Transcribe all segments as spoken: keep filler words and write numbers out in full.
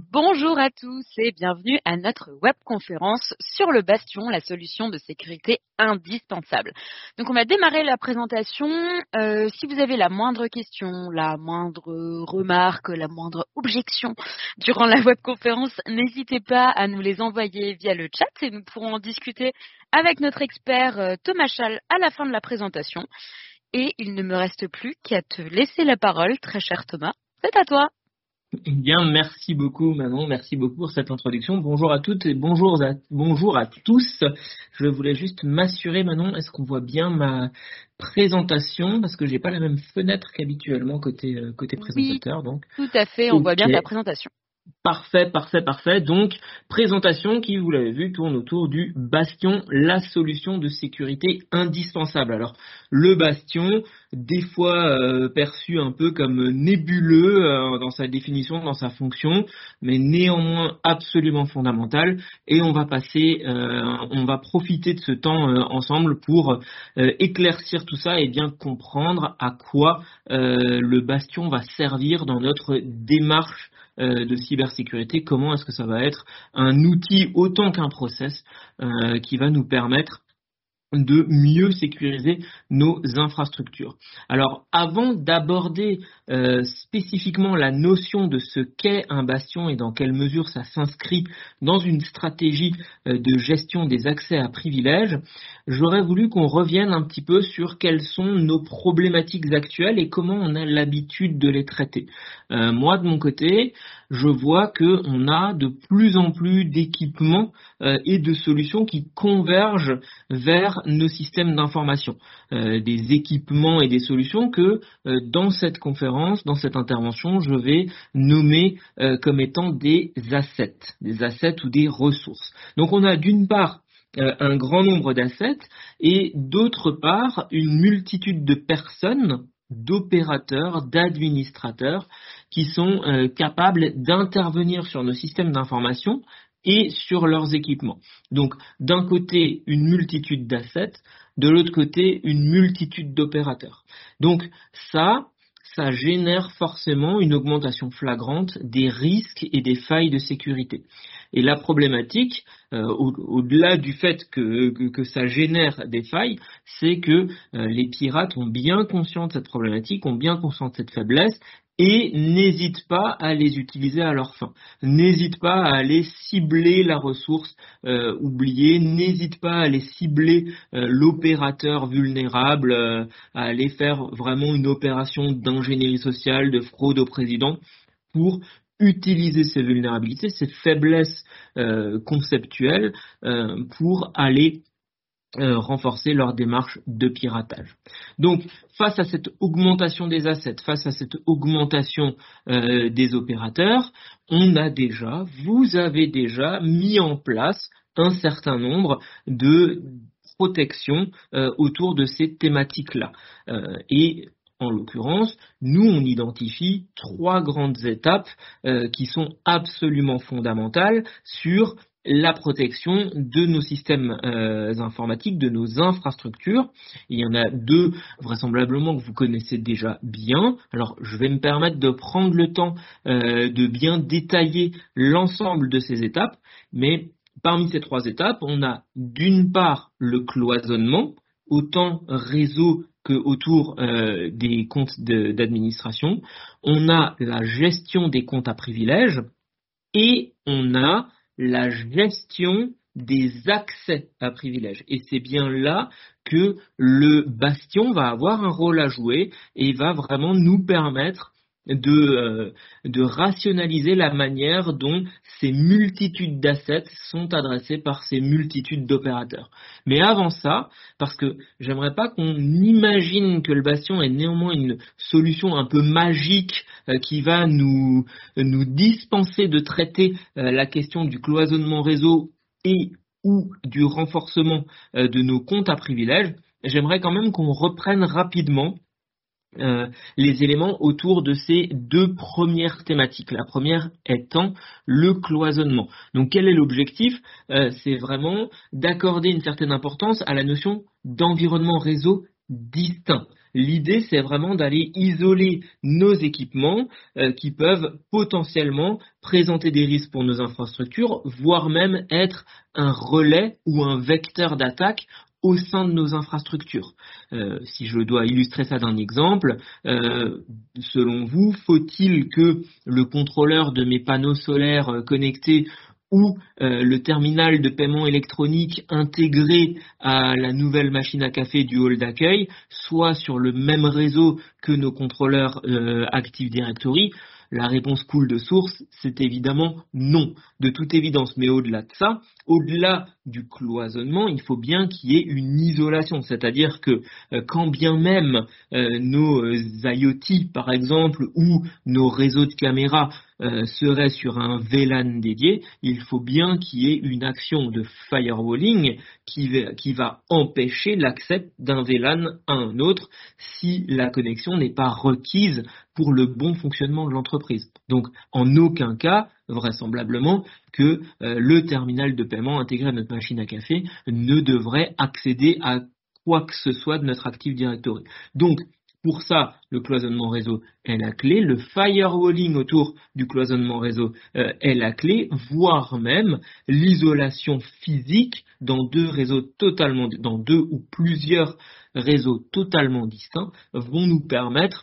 Bonjour à tous et bienvenue à notre webconférence sur le Bastion, la solution de sécurité indispensable. Donc on va démarrer la présentation. Euh, si vous avez la moindre question, la moindre remarque, la moindre objection durant la webconférence, n'hésitez pas à nous les envoyer via le chat et nous pourrons en discuter avec notre expert euh, Thomas Schall à la fin de la présentation. Et il ne me reste plus qu'à te laisser la parole, très cher Thomas. C'est à toi. Eh bien, merci beaucoup Manon, merci beaucoup pour cette introduction. Bonjour à toutes et bonjour à, bonjour à tous. Je voulais juste m'assurer Manon, est-ce qu'on voit bien ma présentation? Parce que j'ai pas la même fenêtre qu'habituellement côté, euh, côté présentateur. Oui, donc. tout à fait, on Okay. voit bien ta présentation. Parfait, parfait, parfait. Donc, présentation qui, vous l'avez vu, tourne autour du Bastion, la solution de sécurité indispensable. Alors, le Bastion, des fois euh, perçu un peu comme nébuleux euh, dans sa définition, dans sa fonction, mais néanmoins absolument fondamental. Et on va passer, euh, on va profiter de ce temps euh, ensemble pour euh, éclaircir tout ça et bien comprendre à quoi euh, le Bastion va servir dans notre démarche de cybersécurité, comment est-ce que ça va être un outil autant qu'un process euh, qui va nous permettre de mieux sécuriser nos infrastructures. Alors, avant d'aborder euh, spécifiquement la notion de ce qu'est un bastion et dans quelle mesure ça s'inscrit dans une stratégie euh, de gestion des accès à privilèges, j'aurais voulu qu'on revienne un petit peu sur quelles sont nos problématiques actuelles et comment on a l'habitude de les traiter. Euh, moi, de mon côté, je vois qu'on a de plus en plus d'équipements euh, et de solutions qui convergent vers nos systèmes d'information, euh, des équipements et des solutions que euh, dans cette conférence, dans cette intervention, je vais nommer euh, comme étant des assets, des assets ou des ressources. Donc on a d'une part euh, un grand nombre d'assets et d'autre part une multitude de personnes, d'opérateurs, d'administrateurs qui sont euh, capables d'intervenir sur nos systèmes d'information et sur leurs équipements. Donc, d'un côté, une multitude d'assets, de l'autre côté, une multitude d'opérateurs. Donc, ça, ça génère forcément une augmentation flagrante des risques et des failles de sécurité. Et la problématique, euh, au, au-delà du fait que, que, que ça génère des failles, c'est que euh, les pirates ont bien conscience de cette problématique, ont bien conscience de cette faiblesse, et n'hésite pas à les utiliser à leur fin. N'hésite pas à aller cibler la ressource euh, oubliée, n'hésite pas à aller cibler euh, l'opérateur vulnérable, euh, à aller faire vraiment une opération d'ingénierie sociale, de fraude au président pour utiliser ces vulnérabilités, ces faiblesses euh, conceptuelles euh, pour aller Euh, renforcer leur démarche de piratage. Donc, face à cette augmentation des assets, face à cette augmentation euh, des opérateurs, on a déjà, vous avez déjà mis en place un certain nombre de protections euh, autour de ces thématiques-là. Euh, et en l'occurrence, nous, on identifie trois grandes étapes euh, qui sont absolument fondamentales sur la protection de nos systèmes euh, informatiques, de nos infrastructures. Il y en a deux vraisemblablement que vous connaissez déjà bien. Alors je vais me permettre de prendre le temps euh, de bien détailler l'ensemble de ces étapes, mais parmi ces trois étapes, on a d'une part le cloisonnement, autant réseau que autour euh, des comptes de, d'administration. On a la gestion des comptes à privilèges et on a la gestion des accès à privilèges. Et c'est bien là que le Bastion va avoir un rôle à jouer et va vraiment nous permettre de, euh, de rationaliser la manière dont ces multitudes d'assets sont adressés par ces multitudes d'opérateurs. Mais avant ça, parce que j'aimerais pas qu'on imagine que le Bastion est néanmoins une solution un peu magique euh, qui va nous, nous dispenser de traiter euh, la question du cloisonnement réseau et ou du renforcement euh, de nos comptes à privilèges, j'aimerais quand même qu'on reprenne rapidement Euh, les éléments autour de ces deux premières thématiques. La première étant le cloisonnement. Donc quel est l'objectif ? euh, C'est vraiment d'accorder une certaine importance à la notion d'environnement réseau distinct. L'idée, c'est vraiment d'aller isoler nos équipements euh, qui peuvent potentiellement présenter des risques pour nos infrastructures, voire même être un relais ou un vecteur d'attaque au sein de nos infrastructures. Euh, si je dois illustrer ça d'un exemple, euh, selon vous, faut-il que le contrôleur de mes panneaux solaires euh, connectés ou euh, le terminal de paiement électronique intégré à la nouvelle machine à café du hall d'accueil soit sur le même réseau que nos contrôleurs euh, Active Directory? La réponse coule de source, c'est évidemment non, de toute évidence. Mais au-delà de ça, au-delà du cloisonnement, il faut bien qu'il y ait une isolation. C'est-à-dire que euh, quand bien même euh, nos euh, IoT, par exemple, ou nos réseaux de caméras euh, seraient sur un V LAN dédié, il faut bien qu'il y ait une action de firewalling qui va, qui va empêcher l'accès d'un V LAN à un autre si la connexion n'est pas requise pour le bon fonctionnement de l'entreprise. Donc, en aucun cas, vraisemblablement, que euh, le terminal de paiement intégré à notre machine à café ne devrait accéder à quoi que ce soit de notre Active Directory. Donc, pour ça, le cloisonnement réseau est la clé, le firewalling autour du cloisonnement réseau euh, est la clé, voire même l'isolation physique dans deux réseaux totalement, dans deux ou plusieurs réseaux totalement distincts vont nous permettre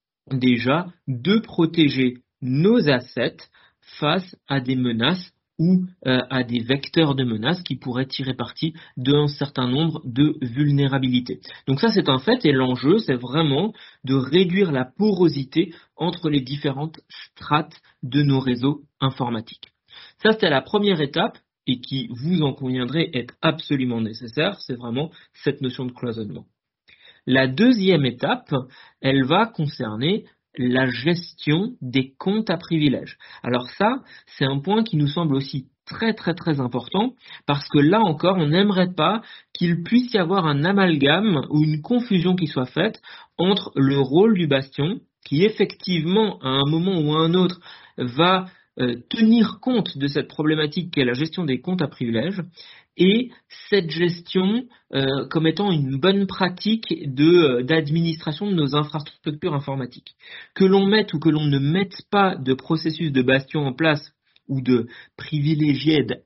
déjà de protéger nos assets face à des menaces ou euh, à des vecteurs de menaces qui pourraient tirer parti d'un certain nombre de vulnérabilités. Donc ça c'est un fait et l'enjeu c'est vraiment de réduire la porosité entre les différentes strates de nos réseaux informatiques. Ça c'était la première étape et qui, vous en conviendrez, est absolument nécessaire, c'est vraiment cette notion de cloisonnement. La deuxième étape, elle va concerner la gestion des comptes à privilèges. Alors ça, c'est un point qui nous semble aussi très très très important parce que là encore, on n'aimerait pas qu'il puisse y avoir un amalgame ou une confusion qui soit faite entre le rôle du bastion qui effectivement à un moment ou à un autre va euh, tenir compte de cette problématique qu'est la gestion des comptes à privilèges et cette gestion euh, comme étant une bonne pratique de, d'administration de nos infrastructures informatiques. Que l'on mette ou que l'on ne mette pas de processus de bastion en place ou de privilegied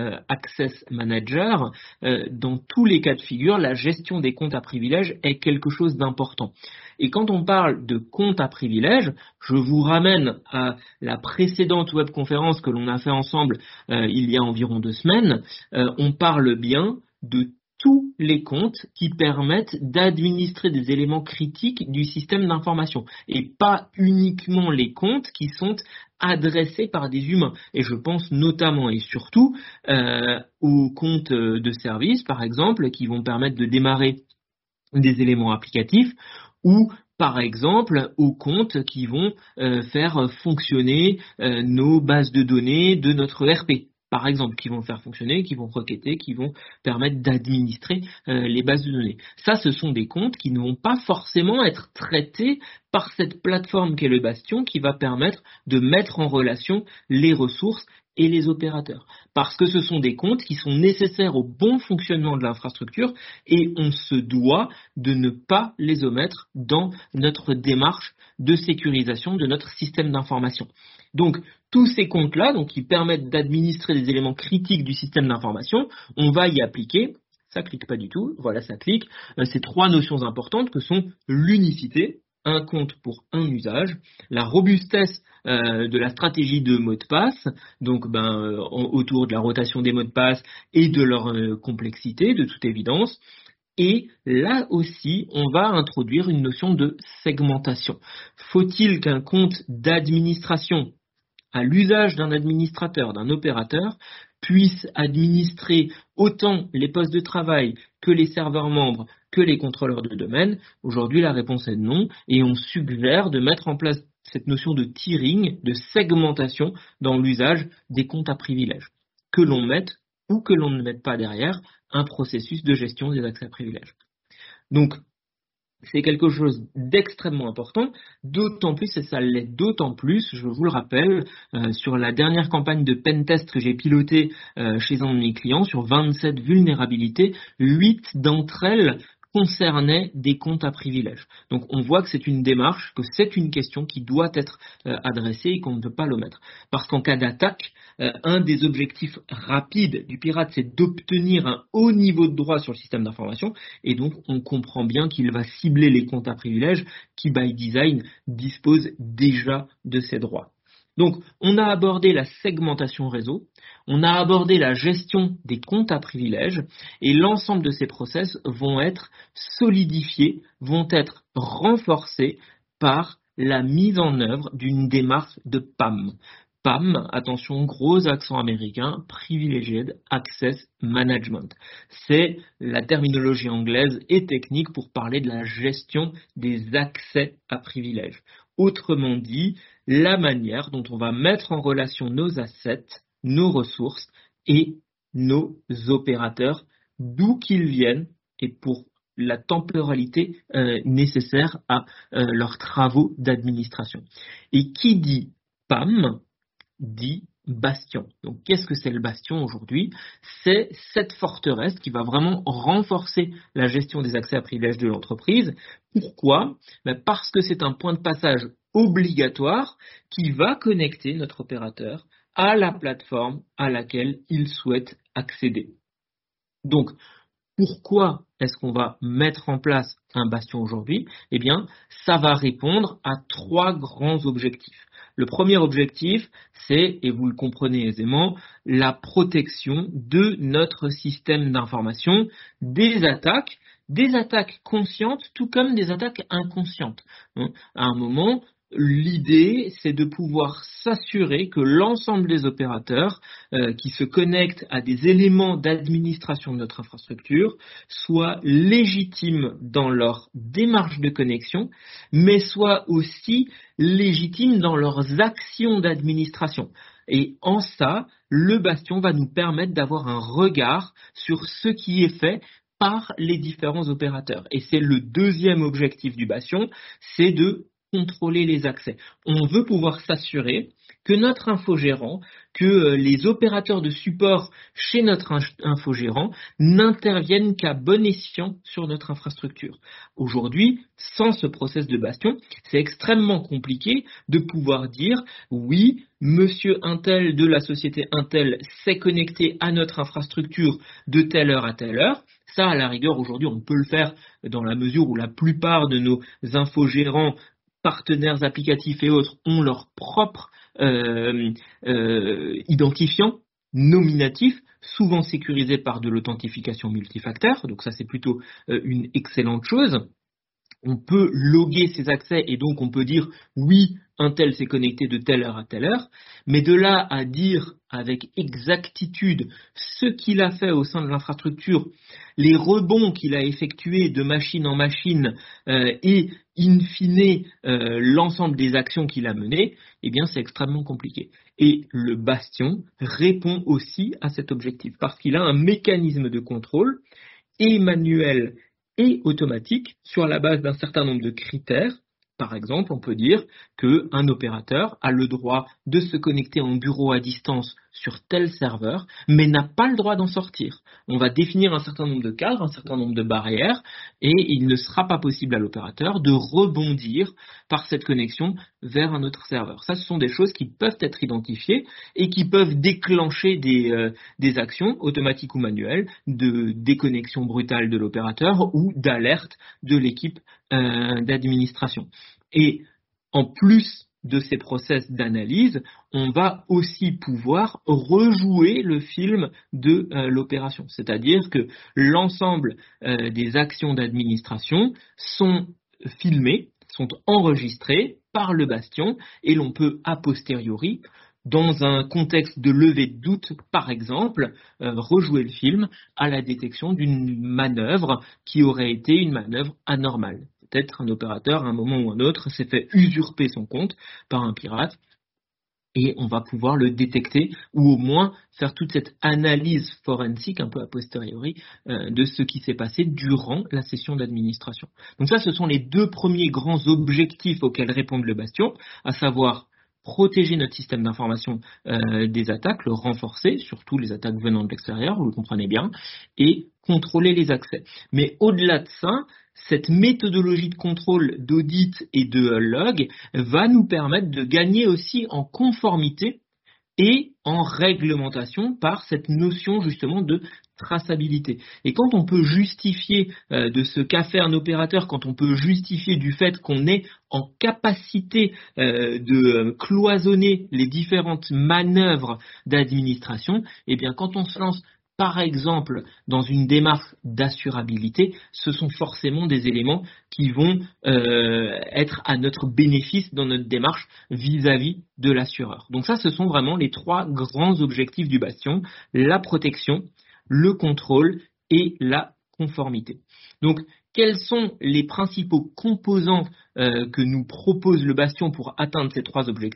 access manager, euh, dans tous les cas de figure, la gestion des comptes à privilèges est quelque chose d'important. Et quand on parle de comptes à privilèges, je vous ramène à la précédente webconférence que l'on a fait ensemble euh, il y a environ deux semaines. Euh, on parle bien de tous les comptes qui permettent d'administrer des éléments critiques du système d'information et pas uniquement les comptes qui sont adressés par des humains. Et je pense notamment et surtout euh, aux comptes de service, par exemple, qui vont permettre de démarrer des éléments applicatifs ou par exemple aux comptes qui vont euh, faire fonctionner euh, nos bases de données de notre E R P. Par exemple, qui vont faire fonctionner, qui vont requêter, qui vont permettre d'administrer euh, les bases de données. Ça, ce sont des comptes qui ne vont pas forcément être traités par cette plateforme qu'est le Bastion, qui va permettre de mettre en relation les ressources et les opérateurs. Parce que ce sont des comptes qui sont nécessaires au bon fonctionnement de l'infrastructure et on se doit de ne pas les omettre dans notre démarche de sécurisation de notre système d'information. Donc, tous ces comptes-là, donc, qui permettent d'administrer des éléments critiques du système d'information, on va y appliquer, ça clique pas du tout, voilà, ça clique, euh, ces trois notions importantes que sont l'unicité, un compte pour un usage, la robustesse euh, de la stratégie de mot de passe, donc ben, euh, autour de la rotation des mots de passe et de leur euh, complexité, de toute évidence. Et là aussi, on va introduire une notion de segmentation. Faut-il qu'un compte d'administration à l'usage d'un administrateur, d'un opérateur, puisse administrer autant les postes de travail que les serveurs membres, que les contrôleurs de domaine? Aujourd'hui, la réponse est non, et on suggère de mettre en place cette notion de tiering, de segmentation dans l'usage des comptes à privilèges. Que l'on mette ou que l'on ne mette pas derrière un processus de gestion des accès à privilèges. Donc, c'est quelque chose d'extrêmement important, d'autant plus, et ça l'est d'autant plus, je vous le rappelle, euh, sur la dernière campagne de pentest que j'ai pilotée euh, chez un de mes clients, sur vingt-sept vulnérabilités, huit d'entre elles concernait des comptes à privilèges. Donc on voit que c'est une démarche, que c'est une question qui doit être euh, adressée et qu'on ne peut pas l'omettre. Parce qu'en cas d'attaque, euh, un des objectifs rapides du pirate, c'est d'obtenir un haut niveau de droit sur le système d'information, et donc on comprend bien qu'il va cibler les comptes à privilèges qui, by design, disposent déjà de ces droits. Donc, on a abordé la segmentation réseau, on a abordé la gestion des comptes à privilèges, et l'ensemble de ces process vont être solidifiés, vont être renforcés par la mise en œuvre d'une démarche de P A M. P A M, attention, gros accent américain, Privileged Access Management. C'est la terminologie anglaise et technique pour parler de la gestion des accès à privilèges. Autrement dit, la manière dont on va mettre en relation nos assets, nos ressources et nos opérateurs, d'où qu'ils viennent et pour la temporalité euh, nécessaire à euh, leurs travaux d'administration. Et qui dit P A M dit bastion. Donc qu'est-ce que c'est le bastion aujourd'hui? C'est cette forteresse qui va vraiment renforcer la gestion des accès à privilèges de l'entreprise. Pourquoi? Ben parce que c'est un point de passage obligatoire qui va connecter notre opérateur à la plateforme à laquelle il souhaite accéder. Donc, pourquoi est-ce qu'on va mettre en place un bastion aujourd'hui? Eh bien, ça va répondre à trois grands objectifs. Le premier objectif, c'est, et vous le comprenez aisément, la protection de notre système d'information des attaques, des attaques conscientes tout comme des attaques inconscientes. À un moment, l'idée, c'est de pouvoir s'assurer que l'ensemble des opérateurs euh, qui se connectent à des éléments d'administration de notre infrastructure soient légitimes dans leur démarche de connexion, mais soient aussi légitimes dans leurs actions d'administration. Et en ça, le bastion va nous permettre d'avoir un regard sur ce qui est fait par les différents opérateurs. Et c'est le deuxième objectif du bastion, c'est de contrôler les accès. On veut pouvoir s'assurer que notre infogérant, que les opérateurs de support chez notre infogérant n'interviennent qu'à bon escient sur notre infrastructure. Aujourd'hui, sans ce process de bastion, c'est extrêmement compliqué de pouvoir dire oui, monsieur Intel de la société Intel s'est connecté à notre infrastructure de telle heure à telle heure. Ça, à la rigueur, aujourd'hui, on peut le faire dans la mesure où la plupart de nos infogérants, partenaires applicatifs et autres ont leur propre euh, euh, identifiant nominatif, souvent sécurisé par de l'authentification multifacteur, donc ça c'est plutôt euh, une excellente chose. On peut loguer ces accès et donc on peut dire oui, un tel s'est connecté de telle heure à telle heure, mais de là à dire avec exactitude ce qu'il a fait au sein de l'infrastructure, les rebonds qu'il a effectués de machine en machine euh, et in fine euh, l'ensemble des actions qu'il a menées, eh bien c'est extrêmement compliqué. Et le bastion répond aussi à cet objectif parce qu'il a un mécanisme de contrôle et manuel et automatique sur la base d'un certain nombre de critères. Par exemple, on peut dire qu'un opérateur a le droit de se connecter en bureau à distance sur tel serveur, mais n'a pas le droit d'en sortir. On va définir un certain nombre de cadres, un certain nombre de barrières, et il ne sera pas possible à l'opérateur de rebondir par cette connexion vers un autre serveur. Ça, ce sont des choses qui peuvent être identifiées et qui peuvent déclencher des, euh, des actions automatiques ou manuelles de déconnexion brutale de l'opérateur ou d'alerte de l'équipe euh, d'administration. Et en plus de ces process d'analyse, on va aussi pouvoir rejouer le film de euh, l'opération. C'est-à-dire que l'ensemble euh, des actions d'administration sont filmées, sont enregistrées par le bastion et l'on peut a posteriori, dans un contexte de levée de doute, par exemple, euh, rejouer le film à la détection d'une manœuvre qui aurait été une manœuvre anormale. Peut-être un opérateur, à un moment ou un autre, s'est fait usurper son compte par un pirate et on va pouvoir le détecter ou au moins faire toute cette analyse forensique un peu a posteriori euh, de ce qui s'est passé durant la session d'administration. Donc ça, ce sont les deux premiers grands objectifs auxquels répond le bastion, à savoir protéger notre système d'information euh, des attaques, le renforcer, surtout les attaques venant de l'extérieur, vous le comprenez bien, et contrôler les accès. Mais au-delà de ça, cette méthodologie de contrôle, d'audit et de log va nous permettre de gagner aussi en conformité et en réglementation par cette notion justement de traçabilité. Et quand on peut justifier euh, de ce qu'a fait un opérateur, quand on peut justifier du fait qu'on est en capacité euh, de cloisonner les différentes manœuvres d'administration, eh bien quand on se lance par exemple dans une démarche d'assurabilité, ce sont forcément des éléments qui vont euh, être à notre bénéfice dans notre démarche vis-à-vis de l'assureur. Donc ça, ce sont vraiment les trois grands objectifs du Bastion: la protection, le contrôle et la conformité. Donc, quels sont les principaux composants euh, que nous propose le Bastion pour atteindre ces trois objectifs ?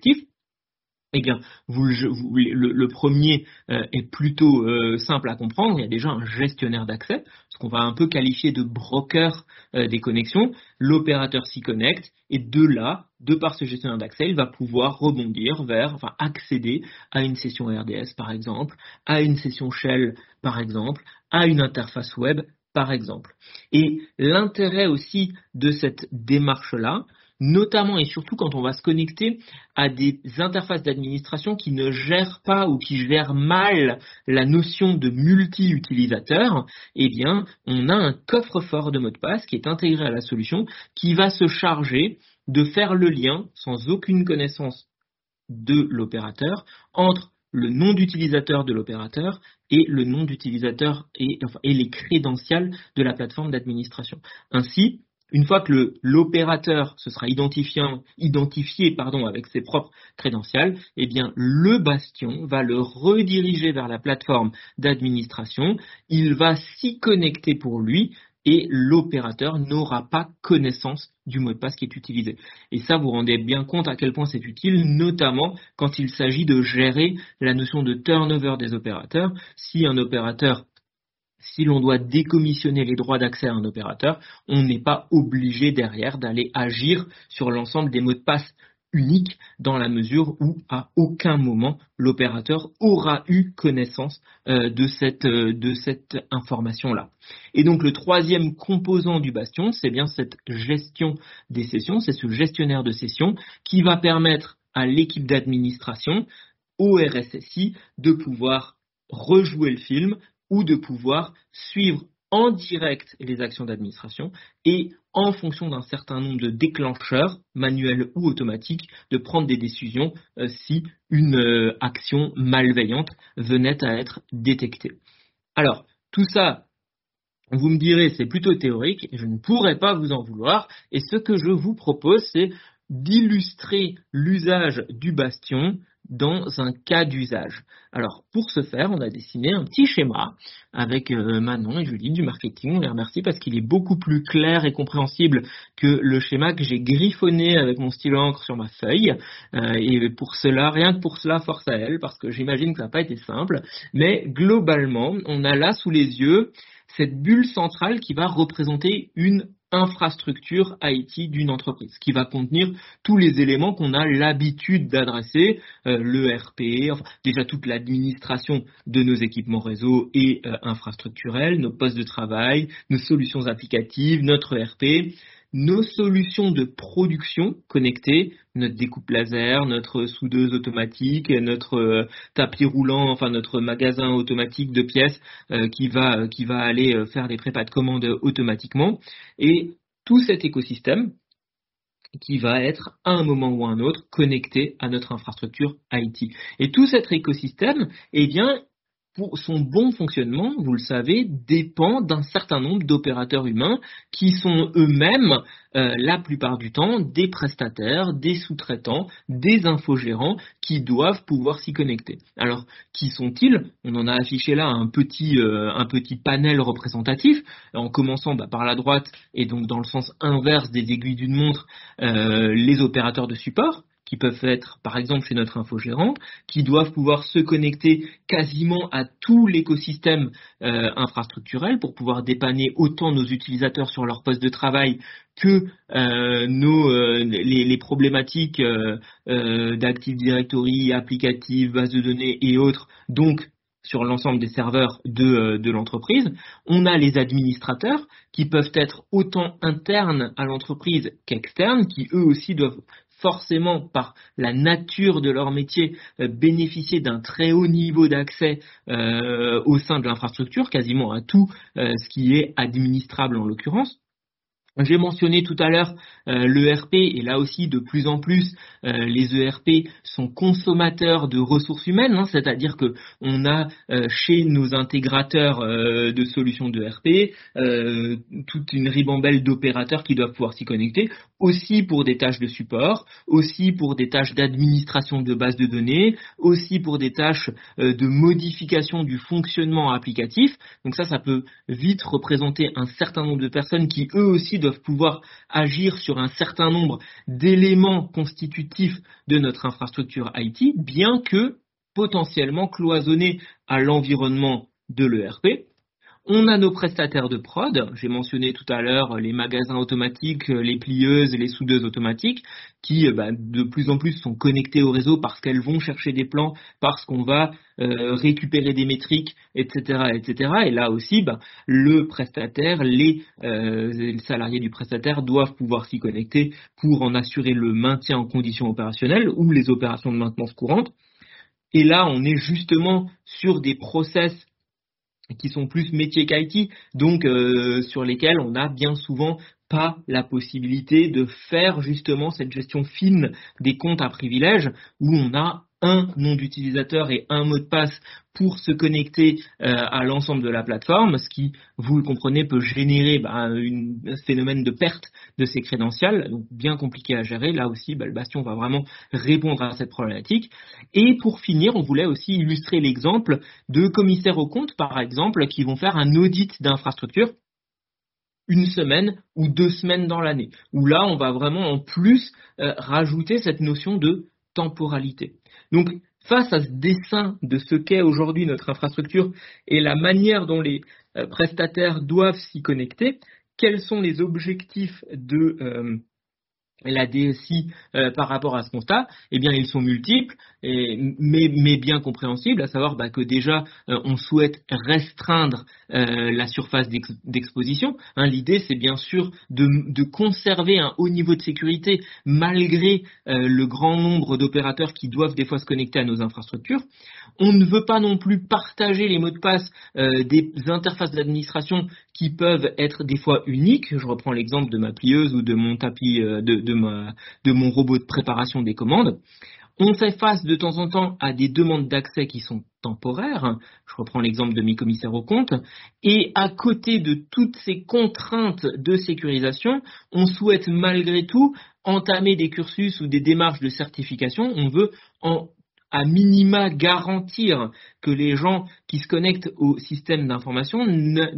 Eh bien, vous, vous, le, le premier euh, est plutôt euh, simple à comprendre. Il y a déjà un gestionnaire d'accès, ce qu'on va un peu qualifier de broker euh, des connexions. L'opérateur s'y connecte et de là, de par ce gestionnaire d'accès, il va pouvoir rebondir vers, enfin accéder à une session R D S par exemple, à une session Shell par exemple, à une interface web par exemple. Et l'intérêt aussi de cette démarche-là, notamment et surtout quand on va se connecter à des interfaces d'administration qui ne gèrent pas ou qui gèrent mal la notion de multi-utilisateur, eh bien, on a un coffre-fort de mots de passe qui est intégré à la solution, qui va se charger de faire le lien, sans aucune connaissance de l'opérateur, entre le nom d'utilisateur de l'opérateur et le nom d'utilisateur et, enfin, et les crédentials de la plateforme d'administration. Ainsi, une fois que le, l'opérateur se sera identifié, identifié pardon, avec ses propres crédentials, eh bien, le Bastion va le rediriger vers la plateforme d'administration. Il va s'y connecter pour lui et l'opérateur n'aura pas connaissance du mot de passe qui est utilisé. Et ça, vous vous rendez bien compte à quel point c'est utile, notamment quand il s'agit de gérer la notion de turnover des opérateurs. Si un opérateur Si l'on doit décommissionner les droits d'accès à un opérateur, on n'est pas obligé derrière d'aller agir sur l'ensemble des mots de passe uniques dans la mesure où à aucun moment l'opérateur aura eu connaissance euh, de cette, euh, de cette information-là. Et donc le troisième composant du Bastion, c'est bien cette gestion des sessions, c'est ce gestionnaire de sessions qui va permettre à l'équipe d'administration, au R S S I, de pouvoir rejouer le film ou de pouvoir suivre en direct les actions d'administration et en fonction d'un certain nombre de déclencheurs, manuels ou automatiques, de prendre des décisions euh, si une euh, action malveillante venait à être détectée. Alors, tout ça, vous me direz, c'est plutôt théorique, et je ne pourrais pas vous en vouloir, et ce que je vous propose, c'est d'illustrer l'usage du Bastion dans un cas d'usage. Alors, pour ce faire, on a dessiné un petit schéma avec euh, Manon et Julie du marketing. On les remercie parce qu'il est beaucoup plus clair et compréhensible que le schéma que j'ai griffonné avec mon stylo encre sur ma feuille. Euh, et pour cela, rien que pour cela, force à elle, parce que j'imagine que ça n'a pas été simple. Mais globalement, on a là sous les yeux cette bulle centrale qui va représenter une infrastructure I T d'une entreprise, qui va contenir tous les éléments qu'on a l'habitude d'adresser, euh, le R P, enfin, déjà toute l'administration de nos équipements réseau et euh, infrastructurels, nos postes de travail, nos solutions applicatives, notre R P, nos solutions de production connectées, notre découpe laser, notre soudeuse automatique, notre euh, tapis roulant, enfin notre magasin automatique de pièces euh, qui va euh, qui va aller euh, faire des prépas de commandes automatiquement, et tout cet écosystème qui va être à un moment ou à un autre connecté à notre infrastructure I T. Et tout cet écosystème, eh bien, pour son bon fonctionnement, vous le savez, dépend d'un certain nombre d'opérateurs humains qui sont eux-mêmes, euh, la plupart du temps, des prestataires, des sous-traitants, des infogérants qui doivent pouvoir s'y connecter. Alors, qui sont-ils ? On en a affiché là un petit, euh, un petit panel représentatif, en commençant bah, par la droite et donc dans le sens inverse des aiguilles d'une montre, euh, les opérateurs de support, qui peuvent être par exemple chez notre infogérant, qui doivent pouvoir se connecter quasiment à tout l'écosystème euh, infrastructurel pour pouvoir dépanner autant nos utilisateurs sur leur poste de travail que euh, nos, euh, les, les problématiques euh, euh, d'Active Directory, applicatives, bases de données et autres, donc sur l'ensemble des serveurs de, de l'entreprise. On a les administrateurs qui peuvent être autant internes à l'entreprise qu'externes, qui eux aussi doivent forcément, par la nature de leur métier, euh, bénéficier d'un très haut niveau d'accès euh, au sein de l'infrastructure, quasiment à tout euh, ce qui est administrable en l'occurrence. J'ai mentionné tout à l'heure euh, l'E R P, et là aussi de plus en plus euh, les E R P sont consommateurs de ressources humaines, hein, c'est-à-dire que on a euh, chez nos intégrateurs euh, de solutions de E R P euh, toute une ribambelle d'opérateurs qui doivent pouvoir s'y connecter, aussi pour des tâches de support, aussi pour des tâches d'administration de bases de données, aussi pour des tâches euh, de modification du fonctionnement applicatif. Donc ça, ça peut vite représenter un certain nombre de personnes qui eux aussi doivent pouvoir agir sur un certain nombre d'éléments constitutifs de notre infrastructure I T, bien que potentiellement cloisonnés à l'environnement de l'E R P. On a nos prestataires de prod, j'ai mentionné tout à l'heure les magasins automatiques, les plieuses, les soudeuses automatiques, qui bah, de plus en plus sont connectés au réseau parce qu'elles vont chercher des plans, parce qu'on va euh, récupérer des métriques, et cetera, et cetera. Et là aussi, bah, le prestataire, les, euh, les salariés du prestataire doivent pouvoir s'y connecter pour en assurer le maintien en conditions opérationnelles ou les opérations de maintenance courante. Et là, on est justement sur des process qui sont plus métiers qu'I T, donc euh, sur lesquels on n'a bien souvent pas la possibilité de faire justement cette gestion fine des comptes à privilèges, où on a un nom d'utilisateur et un mot de passe pour se connecter euh, à l'ensemble de la plateforme, ce qui, vous le comprenez, peut générer bah, une, un phénomène de perte de ces crédentials, donc bien compliqué à gérer. Là aussi, bah, le Bastion va vraiment répondre à cette problématique. Et pour finir, on voulait aussi illustrer l'exemple de commissaires aux comptes, par exemple, qui vont faire un audit d'infrastructure une semaine ou deux semaines dans l'année, où là, on va vraiment en plus euh, rajouter cette notion de temporalité. Donc, face à ce dessin de ce qu'est aujourd'hui notre infrastructure et la manière dont les euh, prestataires doivent s'y connecter, quels sont les objectifs de euh, la D S I euh, par rapport à ce constat? Eh bien, ils sont multiples, et, mais, mais bien compréhensibles, à savoir bah, que déjà, euh, on souhaite restreindre euh, la surface d'ex d'exposition. Hein, l'idée, c'est bien sûr de, de conserver un haut niveau de sécurité malgré euh, le grand nombre d'opérateurs qui doivent des fois se connecter à nos infrastructures. On ne veut pas non plus partager les mots de passe euh, des interfaces d'administration qui peuvent être des fois uniques. Je reprends l'exemple de ma plieuse ou de mon tapis, euh, de, de, ma, de mon robot de préparation des commandes. On fait face de temps en temps à des demandes d'accès qui sont temporaires. Je reprends l'exemple de mes commissaires aux comptes. Et à côté de toutes ces contraintes de sécurisation, on souhaite malgré tout entamer des cursus ou des démarches de certification. On veut en à minima garantir que les gens qui se connectent au système d'information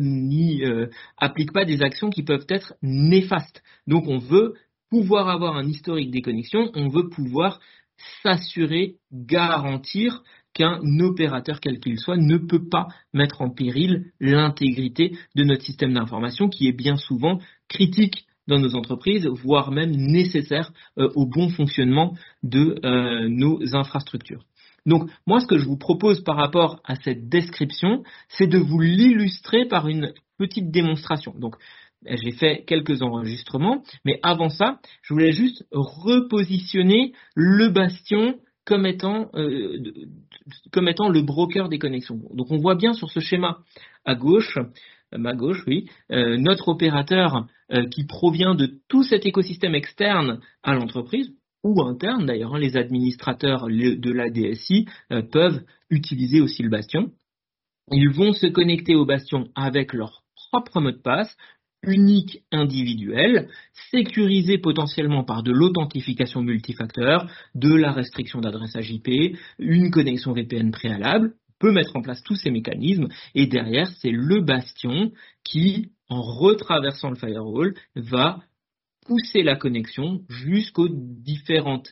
n'y euh, appliquent pas des actions qui peuvent être néfastes. Donc on veut pouvoir avoir un historique des connexions, on veut pouvoir s'assurer, garantir qu'un opérateur quel qu'il soit ne peut pas mettre en péril l'intégrité de notre système d'information qui est bien souvent critique dans nos entreprises, voire même nécessaire euh, au bon fonctionnement de euh, nos infrastructures. Donc, moi, ce que je vous propose par rapport à cette description, c'est de vous l'illustrer par une petite démonstration. Donc, j'ai fait quelques enregistrements, mais avant ça, je voulais juste repositionner le Bastion comme étant, euh, comme étant le broker des connexions. Donc, on voit bien sur ce schéma à gauche, à gauche, oui, euh, notre opérateur euh, qui provient de tout cet écosystème externe à l'entreprise, ou interne d'ailleurs, hein, les administrateurs de la D S I euh, peuvent utiliser aussi le Bastion. Ils vont se connecter au Bastion avec leur propre mot de passe, unique, individuel, sécurisé potentiellement par de l'authentification multifacteur, de la restriction d'adressage I P, une connexion V P N préalable, peut mettre en place tous ces mécanismes, et derrière, c'est le Bastion qui, en retraversant le firewall, va pousser la connexion jusqu'aux différentes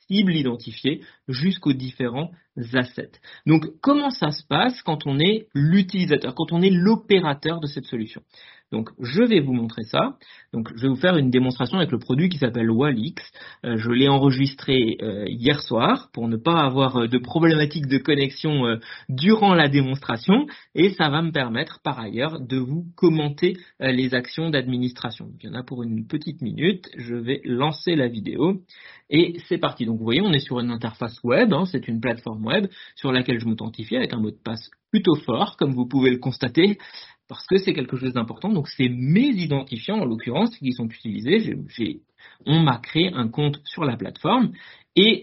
cibles identifiées jusqu'aux différents assets. Donc, comment ça se passe quand on est l'utilisateur, quand on est l'opérateur de cette solution? Donc, je vais vous montrer ça. Donc, je vais vous faire une démonstration avec le produit qui s'appelle Wallix. Euh, je l'ai enregistré euh, hier soir pour ne pas avoir euh, de problématiques de connexion euh, durant la démonstration. Et ça va me permettre, par ailleurs, de vous commenter euh, les actions d'administration. Donc, il y en a pour une petite minute. Je vais lancer la vidéo. Et c'est parti. Donc, vous voyez, on est sur une interface web. Hein, c'est une plateforme web sur laquelle je m'authentifie avec un mot de passe plutôt fort, comme vous pouvez le constater, parce que c'est quelque chose d'important. Donc, c'est mes identifiants, en l'occurrence, qui sont utilisés. J'ai, j'ai, on m'a créé un compte sur la plateforme et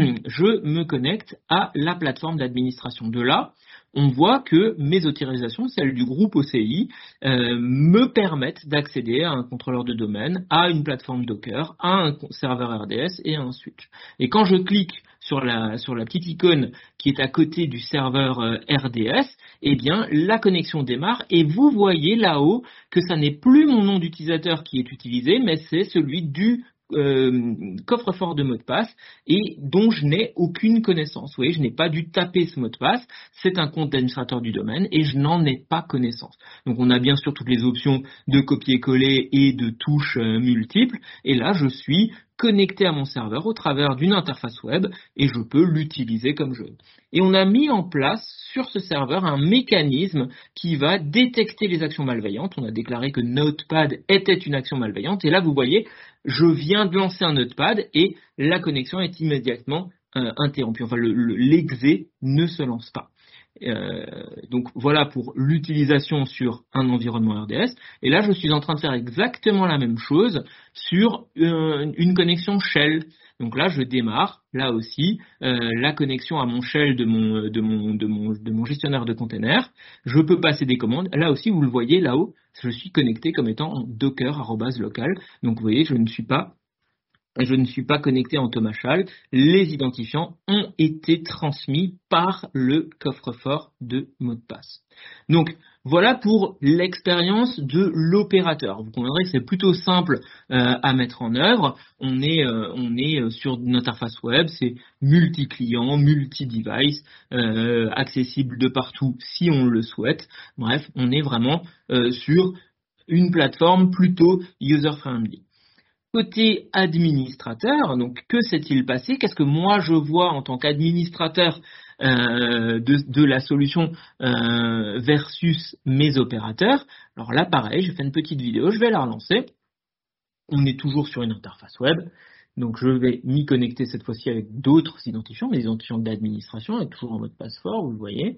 je me connecte à la plateforme d'administration. De là, on voit que mes autorisations, celles du groupe O C I, euh, me permettent d'accéder à un contrôleur de domaine, à une plateforme Docker, à un serveur R D S et à un switch. Et quand je clique sur la, sur la petite icône qui est à côté du serveur euh, R D S, eh bien, la connexion démarre et vous voyez là-haut que ça n'est plus mon nom d'utilisateur qui est utilisé, mais c'est celui du Euh, coffre-fort de mot de passe et dont je n'ai aucune connaissance. Vous voyez, je n'ai pas dû taper ce mot de passe, c'est un compte d'administrateur du domaine et je n'en ai pas connaissance. Donc on a bien sûr toutes les options de copier-coller et de touches euh, multiples et là je suis connecté à mon serveur au travers d'une interface web et je peux l'utiliser comme je veux. Et on a mis en place sur ce serveur un mécanisme qui va détecter les actions malveillantes. On a déclaré que Notepad était une action malveillante et là vous voyez, je viens de lancer un Notepad et la connexion est immédiatement euh, interrompue. Enfin, le, le, l'exé ne se lance pas. Euh, donc voilà pour l'utilisation sur un environnement R D S. Et là, je suis en train de faire exactement la même chose sur euh, une connexion Shell. Donc là, je démarre, là aussi, euh, la connexion à mon Shell de mon, de mon, de mon, de mon gestionnaire de containers. Je peux passer des commandes. Là aussi, vous le voyez là-haut, je suis connecté comme étant en docker arobase local. Donc vous voyez, je ne suis pas Je ne suis pas connecté en Thomas Schall. Les identifiants ont été transmis par le coffre-fort de mot de passe. Donc, voilà pour l'expérience de l'opérateur. Vous comprendrez que c'est plutôt simple euh, à mettre en œuvre. On est, euh, on est sur une interface web, c'est multi-client, multi-device, euh, accessible de partout si on le souhaite. Bref, on est vraiment euh, sur une plateforme plutôt user-friendly. Côté administrateur, donc que s'est-il passé? Qu'est-ce que moi je vois en tant qu'administrateur euh, de, de la solution euh, versus mes opérateurs? Alors là, pareil, j'ai fait une petite vidéo, je vais la relancer. On est toujours sur une interface web, donc je vais m'y connecter cette fois-ci avec d'autres identifiants, mes identifiants d'administration, et toujours en mode passe-fort, vous le voyez.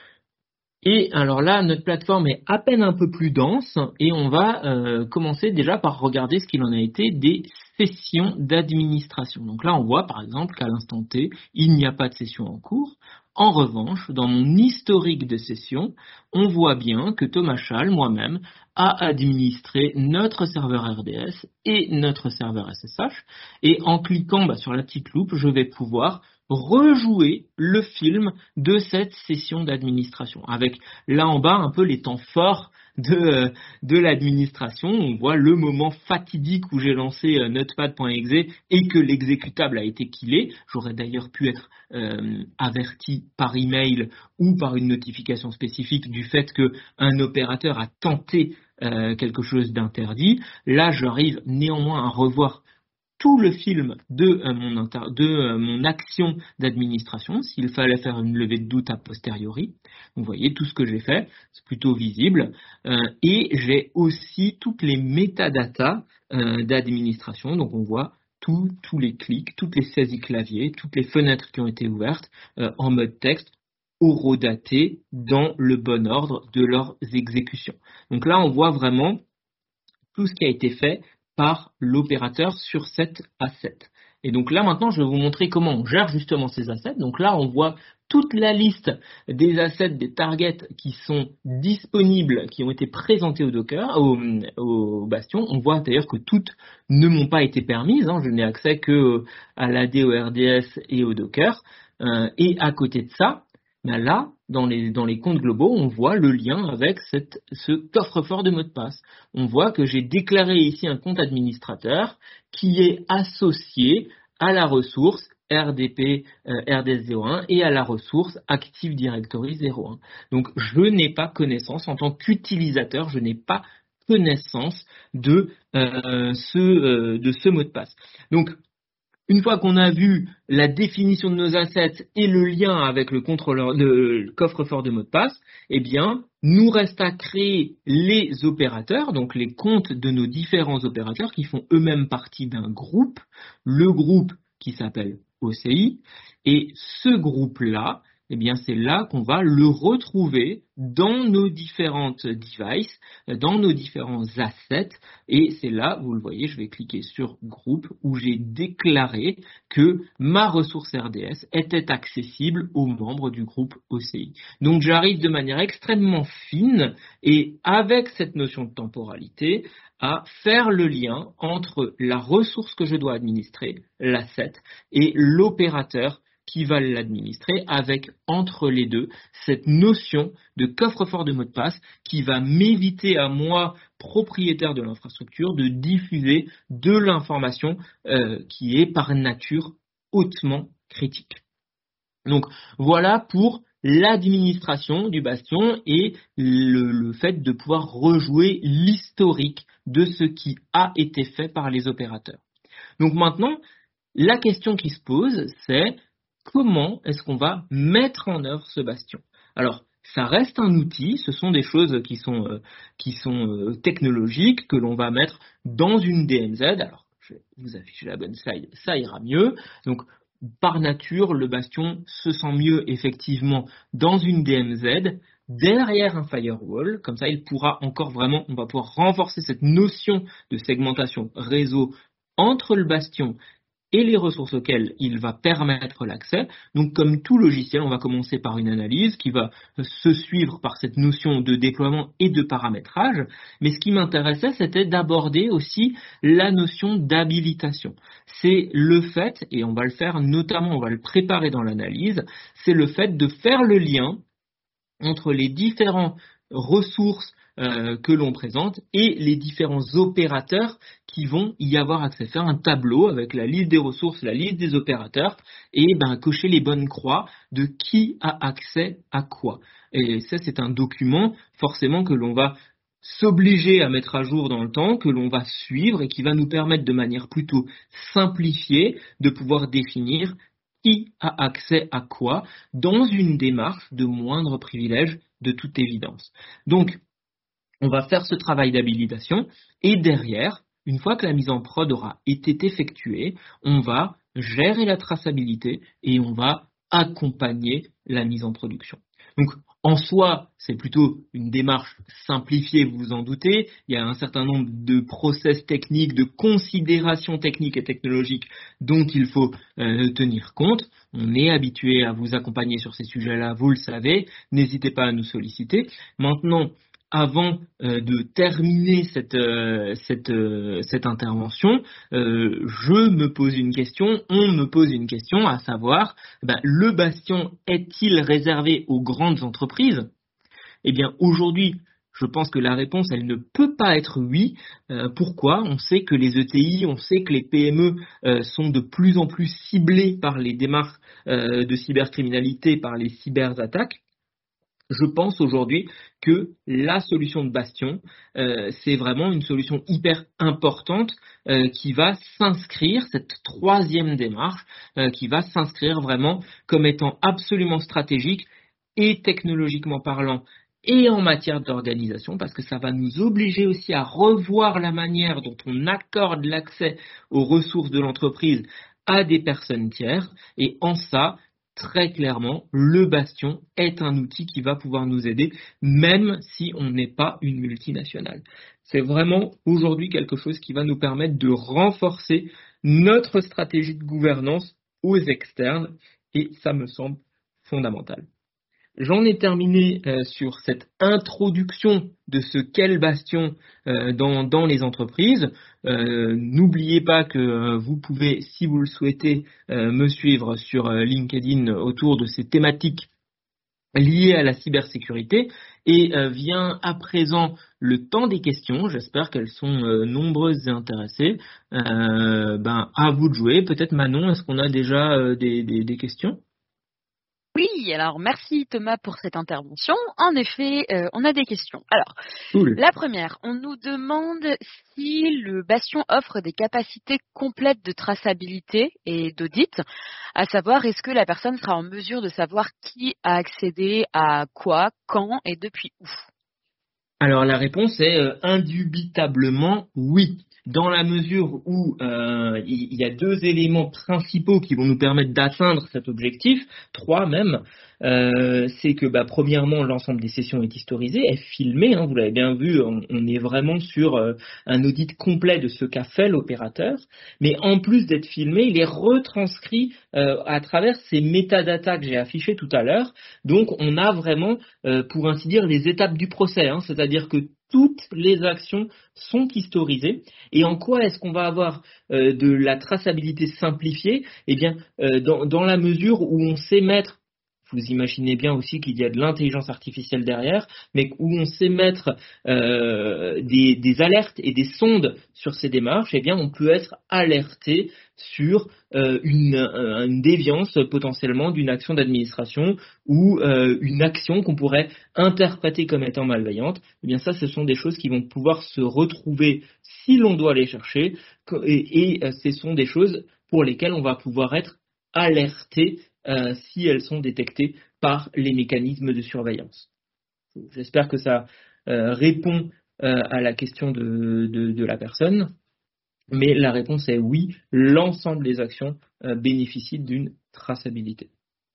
Et alors là, notre plateforme est à peine un peu plus dense et on va euh, commencer déjà par regarder ce qu'il en a été des sessions d'administration. Donc là, on voit par exemple qu'à l'instant T, il n'y a pas de session en cours. En revanche, dans mon historique de sessions, on voit bien que Thomas Schall, moi-même, a administré notre serveur R D S et notre serveur S S H. Et en cliquant bah, sur la petite loupe, je vais pouvoir rejouer le film de cette session d'administration. Avec là en bas un peu les temps forts de, de l'administration. On voit le moment fatidique où j'ai lancé notepad point e x e et que l'exécutable a été killé. J'aurais d'ailleurs pu être euh, averti par email ou par une notification spécifique du fait qu'un opérateur a tenté euh, quelque chose d'interdit. Là, j'arrive néanmoins à revoir tout le film de, euh, mon, inter- de euh, mon action d'administration, s'il fallait faire une levée de doute a posteriori. Vous voyez tout ce que j'ai fait, c'est plutôt visible. Euh, et j'ai aussi toutes les métadatas euh, d'administration, donc on voit tout, tous les clics, toutes les saisies clavier, toutes les fenêtres qui ont été ouvertes euh, en mode texte, horodatées dans le bon ordre de leurs exécutions. Donc là, on voit vraiment tout ce qui a été fait par l'opérateur sur cet asset. Et donc là maintenant je vais vous montrer comment on gère justement ces assets. Donc là on voit toute la liste des assets, des targets qui sont disponibles, qui ont été présentés au Docker, au, au Bastion. On voit d'ailleurs que toutes ne m'ont pas été permises, hein. Je n'ai accès que à l'A D, au R D S et au Docker. Euh, et à côté de ça, ben là, dans les, dans les comptes globaux, on voit le lien avec cette, ce coffre-fort de mot de passe. On voit que j'ai déclaré ici un compte administrateur qui est associé à la ressource R D P, euh, R D S zéro un et à la ressource Active Directory zéro un. Donc je n'ai pas connaissance en tant qu'utilisateur, je n'ai pas connaissance de euh, ce euh, de ce mot de passe. Donc une fois qu'on a vu la définition de nos assets et le lien avec le contrôleur, le coffre-fort de mot de passe, eh bien, nous reste à créer les opérateurs, donc les comptes de nos différents opérateurs qui font eux-mêmes partie d'un groupe, le groupe qui s'appelle O C I, et ce groupe-là, eh bien, c'est là qu'on va le retrouver dans nos différentes devices, dans nos différents assets, et c'est là, vous le voyez, je vais cliquer sur groupe où j'ai déclaré que ma ressource R D S était accessible aux membres du groupe O C I. Donc j'arrive de manière extrêmement fine et avec cette notion de temporalité à faire le lien entre la ressource que je dois administrer, l'asset, et l'opérateur qui va l'administrer avec entre les deux cette notion de coffre-fort de mot de passe qui va m'éviter à moi, propriétaire de l'infrastructure, de diffuser de l'information euh, qui est par nature hautement critique. Donc voilà pour l'administration du bastion et le, le fait de pouvoir rejouer l'historique de ce qui a été fait par les opérateurs. Donc maintenant, la question qui se pose, c'est comment est-ce qu'on va mettre en œuvre ce bastion? Alors, ça reste un outil, ce sont des choses qui sont, euh, qui sont euh, technologiques, que l'on va mettre dans une D M Z. Alors, je vais vous afficher la bonne slide, ça ira mieux. Donc, par nature, le bastion se sent mieux effectivement dans une D M Z, derrière un firewall. Comme ça, il pourra encore vraiment, on va pouvoir renforcer cette notion de segmentation réseau entre le bastion et les ressources auxquelles il va permettre l'accès. Donc comme tout logiciel, on va commencer par une analyse qui va se suivre par cette notion de déploiement et de paramétrage. Mais ce qui m'intéressait, c'était d'aborder aussi la notion d'habilitation. C'est le fait, et on va le faire notamment, on va le préparer dans l'analyse, c'est le fait de faire le lien entre les différentes ressources euh, que l'on présente et les différents opérateurs qui vont y avoir accès. Faire un tableau avec la liste des ressources, la liste des opérateurs et ben, cocher les bonnes croix de qui a accès à quoi. Et ça, c'est un document forcément que l'on va s'obliger à mettre à jour dans le temps, que l'on va suivre et qui va nous permettre de manière plutôt simplifiée de pouvoir définir qui a accès à quoi dans une démarche de moindre privilège de toute évidence. Donc, on va faire ce travail d'habilitation et derrière, une fois que la mise en prod aura été effectuée, on va gérer la traçabilité et on va accompagner la mise en production. Donc, en soi, c'est plutôt une démarche simplifiée, vous vous en doutez. Il y a un certain nombre de process techniques, de considérations techniques et technologiques dont il faut euh, tenir compte. On est habitué à vous accompagner sur ces sujets-là, vous le savez. N'hésitez pas à nous solliciter. Maintenant, avant euh, de terminer cette, euh, cette, euh, cette intervention, euh, je me pose une question, on me pose une question, à savoir, ben, le bastion est-il réservé aux grandes entreprises? Eh bien, aujourd'hui, je pense que la réponse, elle ne peut pas être oui. Euh, pourquoi? On sait que les E T I, on sait que les P M E euh, sont de plus en plus ciblés par les démarches euh, de cybercriminalité, par les cyberattaques. Je pense aujourd'hui que la solution de bastion, euh, c'est vraiment une solution hyper importante euh, qui va s'inscrire, cette troisième démarche, euh, qui va s'inscrire vraiment comme étant absolument stratégique et technologiquement parlant et en matière d'organisation, parce que ça va nous obliger aussi à revoir la manière dont on accorde l'accès aux ressources de l'entreprise à des personnes tiers, et en ça, très clairement, le bastion est un outil qui va pouvoir nous aider, même si on n'est pas une multinationale. C'est vraiment aujourd'hui quelque chose qui va nous permettre de renforcer notre stratégie de gouvernance aux externes, et ça me semble fondamental. J'en ai terminé euh, sur cette introduction de ce qu'est le bastion euh, dans, dans les entreprises. Euh, n'oubliez pas que euh, vous pouvez, si vous le souhaitez, euh, me suivre sur euh, LinkedIn autour de ces thématiques liées à la cybersécurité. Et euh, vient à présent le temps des questions. J'espère qu'elles sont euh, nombreuses et intéressées. Euh, ben, à vous de jouer. Peut-être Manon, est-ce qu'on a déjà euh, des, des, des questions ? Oui, alors merci Thomas pour cette intervention. En effet, euh, on a des questions. Alors, Cool. la première, on nous demande si le Bastion offre des capacités complètes de traçabilité et d'audit, à savoir est-ce que la personne sera en mesure de savoir qui a accédé à quoi, quand et depuis où. Alors la réponse est euh, indubitablement oui, dans la mesure où euh, il y a deux éléments principaux qui vont nous permettre d'atteindre cet objectif, trois même. Euh, c'est que bah, premièrement l'ensemble des sessions est historisé, est filmé, hein, vous l'avez bien vu, on, on est vraiment sur euh, un audit complet de ce qu'a fait l'opérateur, mais en plus d'être filmé, il est retranscrit euh, à travers ces métadatas que j'ai affichés tout à l'heure, donc on a vraiment euh, pour ainsi dire les étapes du procès, hein, c'est-à-dire que toutes les actions sont historisées. Et en quoi est-ce qu'on va avoir euh, de la traçabilité simplifiée ? Eh bien, euh, dans, dans la mesure où on sait mettre, vous imaginez bien aussi qu'il y a de l'intelligence artificielle derrière, mais où on sait mettre euh, des, des alertes et des sondes sur ces démarches, eh bien, on peut être alerté sur euh, une, euh, une déviance potentiellement d'une action d'administration ou euh, une action qu'on pourrait interpréter comme étant malveillante. Eh bien, ça, ce sont des choses qui vont pouvoir se retrouver si l'on doit les chercher, et, et euh, ce sont des choses pour lesquelles on va pouvoir être alerté euh, si elles sont détectées par les mécanismes de surveillance. J'espère que ça euh, répond euh, à la question de, de, de la personne, mais la réponse est oui, l'ensemble des actions euh, bénéficient d'une traçabilité.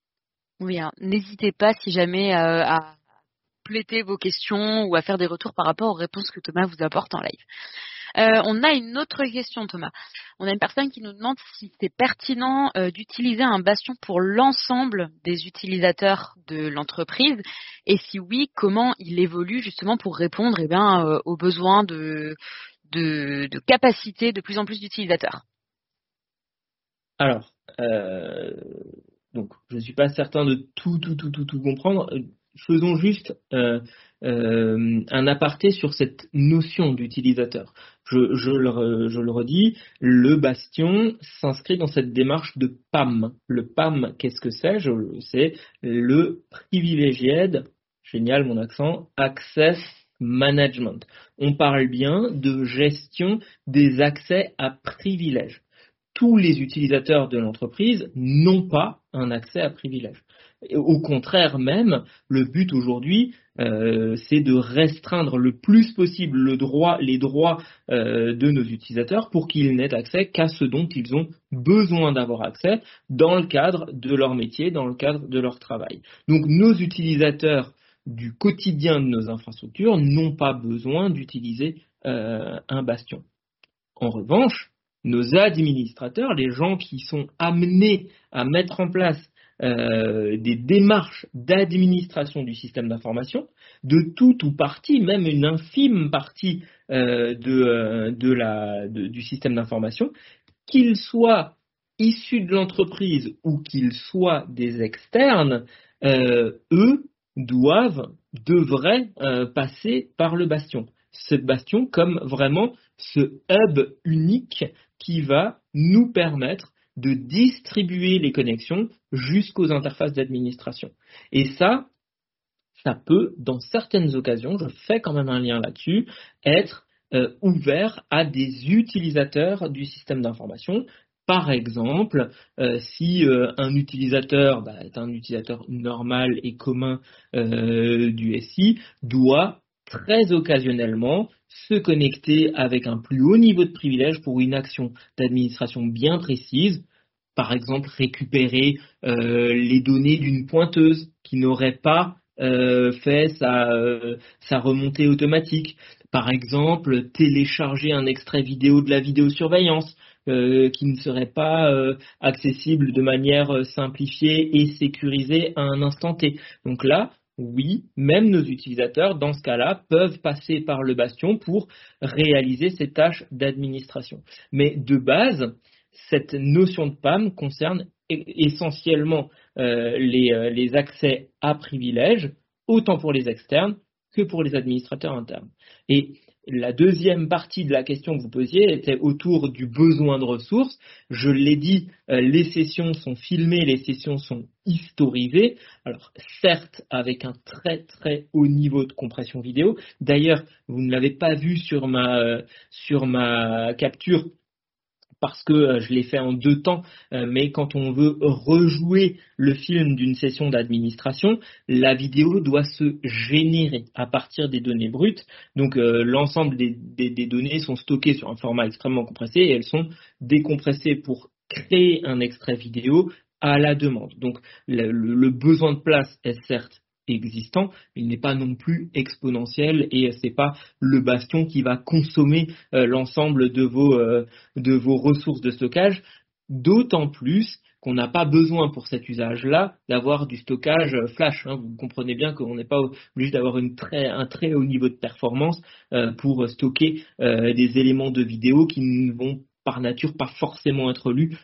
Oui, hein, n'hésitez pas si jamais euh, à compléter vos questions ou à faire des retours par rapport aux réponses que Thomas vous apporte en live. Euh, on a une autre question, Thomas. On a une personne qui nous demande si c'est pertinent euh, d'utiliser un bastion pour l'ensemble des utilisateurs de l'entreprise et si oui, comment il évolue justement pour répondre eh bien, euh, aux besoins de, de, de capacité de plus en plus d'utilisateurs. Alors, euh, donc je ne suis pas certain de tout, tout, tout, tout, tout comprendre. Faisons juste euh, euh, un aparté sur cette notion d'utilisateur. Je, je, le, je le redis, le Bastion s'inscrit dans cette démarche de P A M. Le P A M, qu'est-ce que c'est ? Je le sais, le Privileged, génial mon accent, Access Management. On parle bien de gestion des accès à privilèges. Tous les utilisateurs de l'entreprise n'ont pas un accès à privilèges. Au contraire même, le but aujourd'hui, euh, c'est de restreindre le plus possible le droit, les droits euh, de nos utilisateurs pour qu'ils n'aient accès qu'à ce dont ils ont besoin d'avoir accès dans le cadre de leur métier, dans le cadre de leur travail. Donc nos utilisateurs du quotidien de nos infrastructures n'ont pas besoin d'utiliser euh, un bastion. En revanche, nos administrateurs, les gens qui sont amenés à mettre en place euh, des démarches d'administration du système d'information, de toute ou partie, même une infime partie euh, de, de la, de, du système d'information, qu'ils soient issus de l'entreprise ou qu'ils soient des externes, euh, eux doivent, devraient euh, passer par le bastion. Ce bastion comme vraiment ce hub unique qui va nous permettre de distribuer les connexions jusqu'aux interfaces d'administration. Et ça, ça peut, dans certaines occasions, je fais quand même un lien là-dessus, être euh, ouvert à des utilisateurs du système d'information. Par exemple, euh, si euh, un utilisateur bah, est un utilisateur normal et commun euh, du S I, doit très occasionnellement se connecter avec un plus haut niveau de privilège pour une action d'administration bien précise, par exemple récupérer euh, les données d'une pointeuse qui n'aurait pas euh, fait sa, euh, sa remontée automatique, par exemple télécharger un extrait vidéo de la vidéosurveillance euh, qui ne serait pas euh, accessible de manière simplifiée et sécurisée à un instant T. Donc là, oui, même nos utilisateurs, dans ce cas-là, peuvent passer par le bastion pour réaliser ces tâches d'administration. Mais de base, cette notion de P A M concerne essentiellement euh, les, euh, les accès à privilèges, autant pour les externes que pour les administrateurs internes. Et la deuxième partie de la question que vous posiez était autour du besoin de ressources. Je l'ai dit, euh, les sessions sont filmées, les sessions sont historisées. Alors certes, avec un très très haut niveau de compression vidéo. D'ailleurs, vous ne l'avez pas vu sur ma, euh, sur ma capture, parce que euh, je l'ai fait en deux temps, euh, mais quand on veut rejouer le film d'une session d'administration, la vidéo doit se générer à partir des données brutes. Donc euh, l'ensemble des, des, des données sont stockées sur un format extrêmement compressé et elles sont décompressées pour créer un extrait vidéo à la demande. Donc le, le, le besoin de place est certes existant, il n'est pas non plus exponentiel et c'est pas le bastion qui va consommer euh, l'ensemble de vos euh, de vos ressources de stockage, d'autant plus qu'on n'a pas besoin pour cet usage-là d'avoir du stockage flash. Hein. Vous comprenez bien qu'on n'est pas obligé d'avoir une très, un très haut niveau de performance euh, pour stocker euh, des éléments de vidéo qui ne vont par nature pas forcément être lu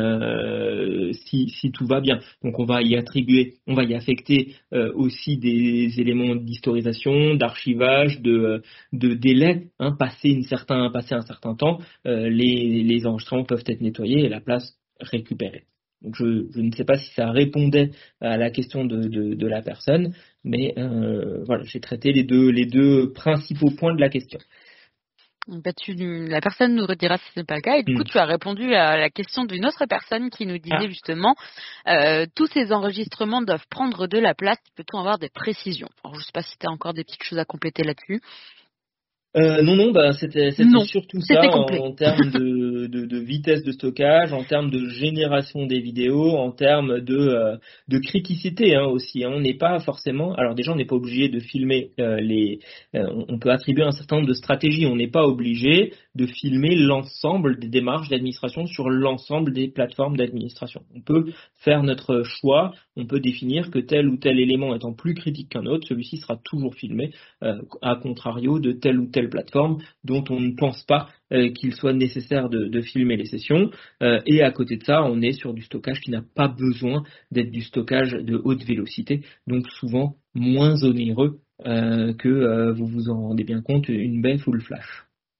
euh, si, si tout va bien. Donc on va y attribuer, on va y affecter euh, aussi des éléments d'historisation, d'archivage, de, de délai, hein, passer une certain, passer un certain temps, euh, les, les enregistrements peuvent être nettoyés et la place récupérée. Donc je, je ne sais pas si ça répondait à la question de, de, de la personne, mais euh, voilà, j'ai traité les deux, les deux principaux points de la question. Bah, tu, la personne nous redira si ce n'est pas le cas. Et du mmh. coup, tu as répondu à la question d'une autre personne qui nous disait ah. justement euh, tous ces enregistrements doivent prendre de la place, peut-on avoir des précisions? Alors, je ne sais pas si tu as encore des petites choses à compléter là-dessus. Euh, non, non, bah, c'était, c'était non, surtout c'était ça en, en termes de, de, de vitesse de stockage, en termes de génération des vidéos, en termes de, euh, de criticité hein, aussi. Hein. On n'est pas forcément, alors déjà on n'est pas obligé de filmer euh, les, euh, on peut attribuer un certain nombre de stratégies. On n'est pas obligé de filmer l'ensemble des démarches d'administration sur l'ensemble des plateformes d'administration. On peut faire notre choix, on peut définir que tel ou tel élément étant plus critique qu'un autre, celui-ci sera toujours filmé, euh, à contrario de tel ou tel plateforme dont on ne pense pas euh, qu'il soit nécessaire de, de filmer les sessions. Euh, et à côté de ça, on est sur du stockage qui n'a pas besoin d'être du stockage de haute vélocité, donc souvent moins onéreux euh, que, euh, vous vous en rendez bien compte, une B E F ou le flash.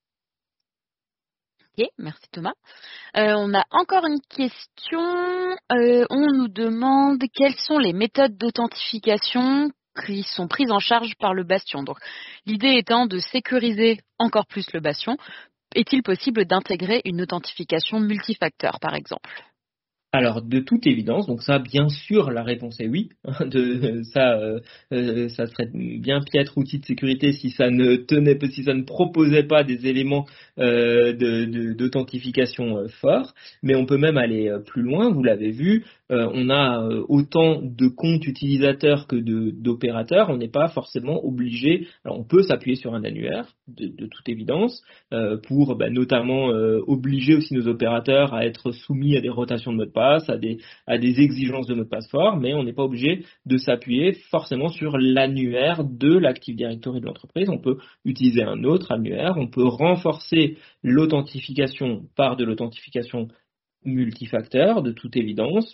Ok, merci Thomas. Euh, on a encore une question. Euh, on nous demande quelles sont les méthodes d'authentification qui sont prises en charge par le bastion. Donc, l'idée étant de sécuriser encore plus le bastion. Est-il possible d'intégrer une authentification multifacteur, par exemple ? Alors, de toute évidence, donc ça, bien sûr, la réponse est oui. De, ça, euh, euh, ça serait bien piètre outil de sécurité si ça ne tenait, si ça ne proposait pas des éléments euh, de, de, d'authentification euh, forts. Mais on peut même aller euh, plus loin. Vous l'avez vu, euh, on a euh, autant de comptes utilisateurs que de, d'opérateurs. On n'est pas forcément obligé. Alors, on peut s'appuyer sur un annuaire, de, de toute évidence, euh, pour bah, notamment euh, obliger aussi nos opérateurs à être soumis à des rotations de mot de passe. À des, à des exigences de mot de passe fort, mais on n'est pas obligé de s'appuyer forcément sur l'annuaire de l'Active Directory de l'entreprise. On peut utiliser un autre annuaire, on peut renforcer l'authentification par de l'authentification multifacteur, de toute évidence,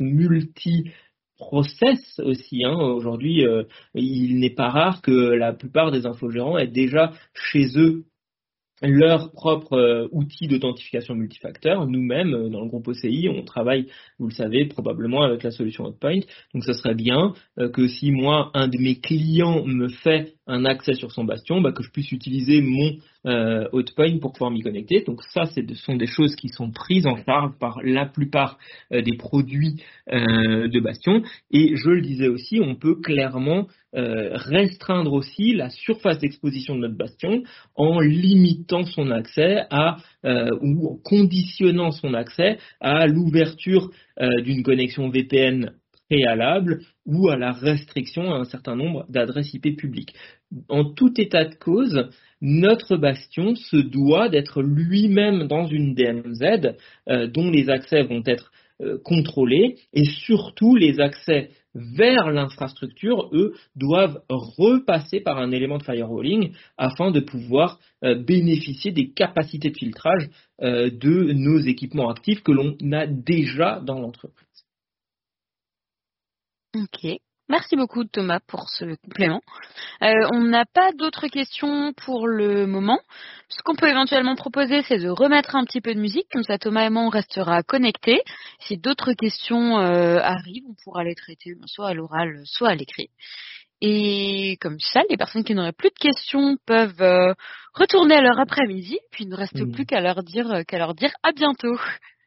multi-process aussi. Hein. Aujourd'hui, euh, il n'est pas rare que la plupart des infogérants aient déjà chez eux leur propre euh, outil d'authentification multifacteur. Nous-mêmes, euh, dans le groupe O C I, on travaille, vous le savez, probablement avec la solution Hotpoint. Donc, ce serait bien euh, que si moi, un de mes clients me fait un accès sur son bastion, bah, que je puisse utiliser mon euh, Hotpoint pour pouvoir m'y connecter. Donc, ça, ce sont des choses qui sont prises en charge par la plupart euh, des produits euh, de bastion. Et je le disais aussi, on peut clairement euh, restreindre aussi la surface d'exposition de notre bastion en limitant son accès à euh, ou en conditionnant son accès à l'ouverture euh, d'une connexion V P N préalable ou à la restriction à un certain nombre d'adresses I P publiques. En tout état de cause, notre bastion se doit d'être lui-même dans une D M Z euh, dont les accès vont être euh, contrôlés et surtout les accès vers l'infrastructure, eux, doivent repasser par un élément de firewalling afin de pouvoir euh, bénéficier des capacités de filtrage euh, de nos équipements actifs que l'on a déjà dans l'entreprise. Ok, Merci beaucoup Thomas pour ce complément. Euh, on n'a pas d'autres questions pour le moment. Ce qu'on peut éventuellement proposer, c'est de remettre un petit peu de musique, comme ça Thomas et moi on restera connectés. Si d'autres questions euh, arrivent, on pourra les traiter soit à l'oral, soit à l'écrit. Et comme ça, les personnes qui n'auraient plus de questions peuvent euh, retourner à leur après-midi, puis il ne reste Mmh. plus qu'à leur dire qu'à leur dire à bientôt.